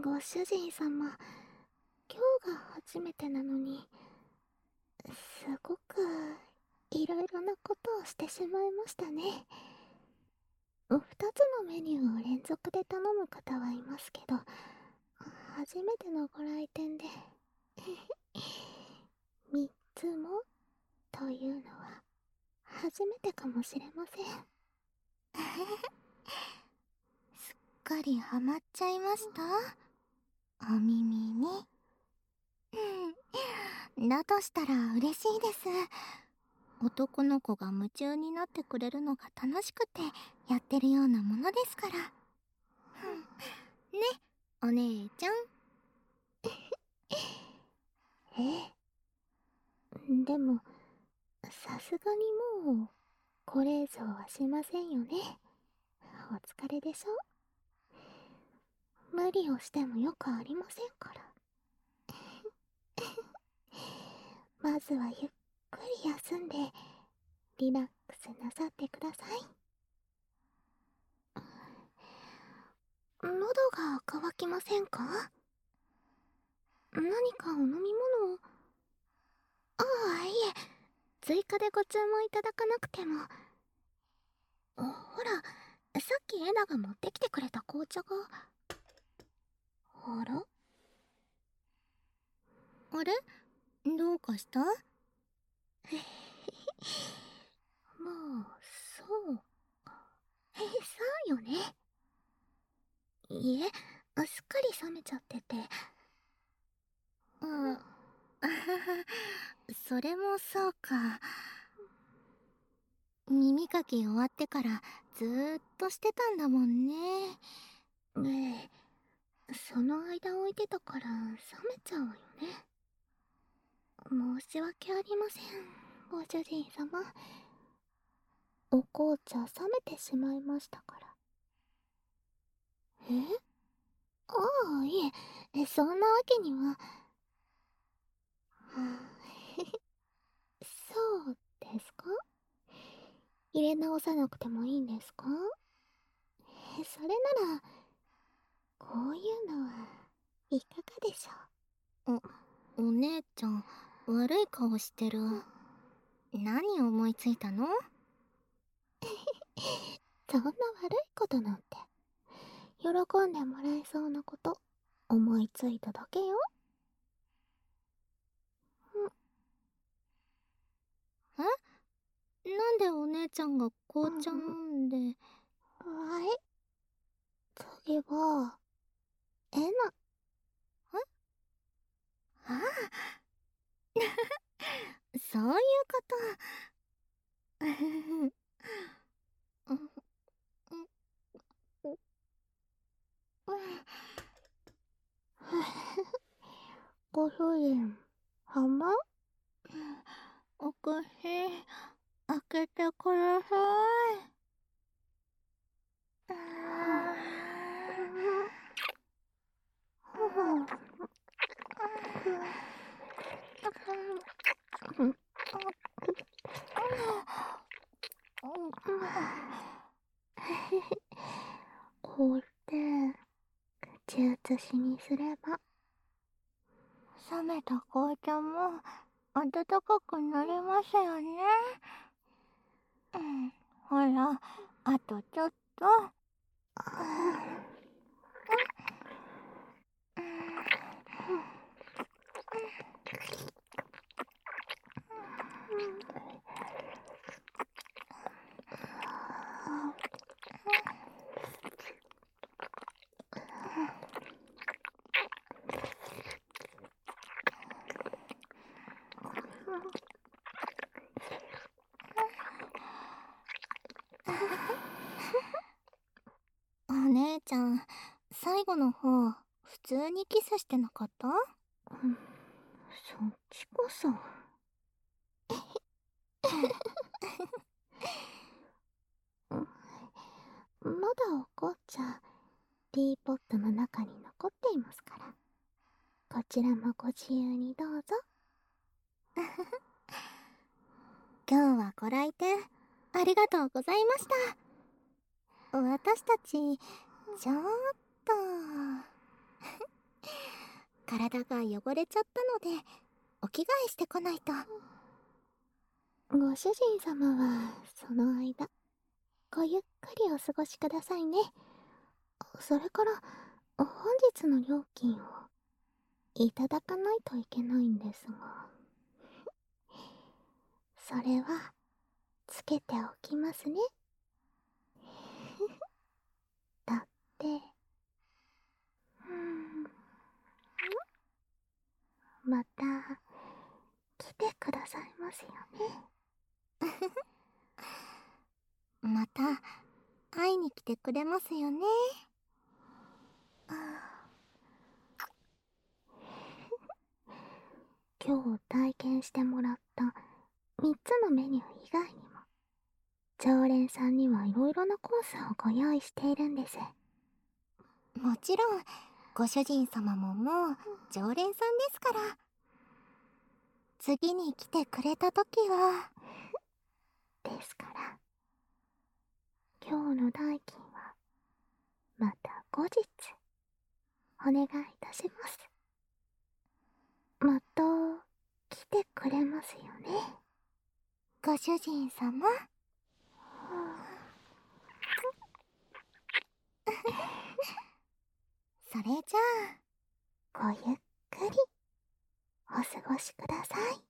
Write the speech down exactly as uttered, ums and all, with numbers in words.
ご主人様、今日が初めてなのに、すごくいろいろなことをしてしまいましたね。二つのメニューを連続で頼む方はいますけど、初めてのご来店で三つもというのは初めてかもしれません。 すっかりハマっちゃいました、お耳に。だとしたら嬉しいです。男の子が夢中になってくれるのが楽しくてやってるようなものですから。ね、お姉ちゃん。 えでも、さすがにもうこれ以上はしませんよね。お疲れでしょ。無理をしてもよくありませんから。まずはゆっくり休んでリラックスなさってください。喉が渇きませんか？何かお飲み物を。ああ、いえ、追加でご注文いただかなくても。ほら、さっきエナが持ってきてくれた紅茶が。あら？ あれ？どうかした？ まあ、そうか。え、そうよね。いえ、すっかり冷めちゃってて。 あ、あはは、それもそうか。耳かき終わってからずーっとしてたんだもんね。 ねえ、その間置いてたから冷めちゃうわよね。申し訳ありません、ご主人様。お紅茶冷めてしまいましたから。え？ああ、いえ、そんなわけには。そうですか？入れ直さなくてもいいんですか？それなら、こういうのはいかがでしょう。 お、お姉ちゃん、悪い顔してる。何思いついたの？ そんな悪いことなんて、喜んでもらえそうなこと思いついただけよ。 え？なんでお姉ちゃんが紅茶飲んで。 はい、次はえな。 え？ああそういうこと。 ご主人浜。 お口開けてください。 こうして口移しにすれば冷めた紅茶も温かくなりますよね。うん、ほら、あとちょっと。お姉ちゃん、最後の方、普通にキスしてなかった？ そっちこそ。まだお紅茶ティーポットの中に残っていますから、こちらもご自由にどうぞ。 今日はご来店ありがとうございました。私たちちょっと体が汚れちゃったので、お着替えしてこないと。 ご主人様はその間ごゆっくりお過ごしくださいね。それから本日の料金をいただかないといけないんですが、それはつけておきますね。だって、うんまた来てくださいますよね。 また会いに来てくれますよね。 今日体験してもらったみっつのメニュー以外にも、常連さんにはいろいろなコースをご用意しているんです。 もちろんご主人様ももう常連さんですから。次に来てくれた時はですから、今日の代金はまた後日お願いいたします。また来てくれますよね。 ご主人様。それじゃあごゆっくりお過ごしください。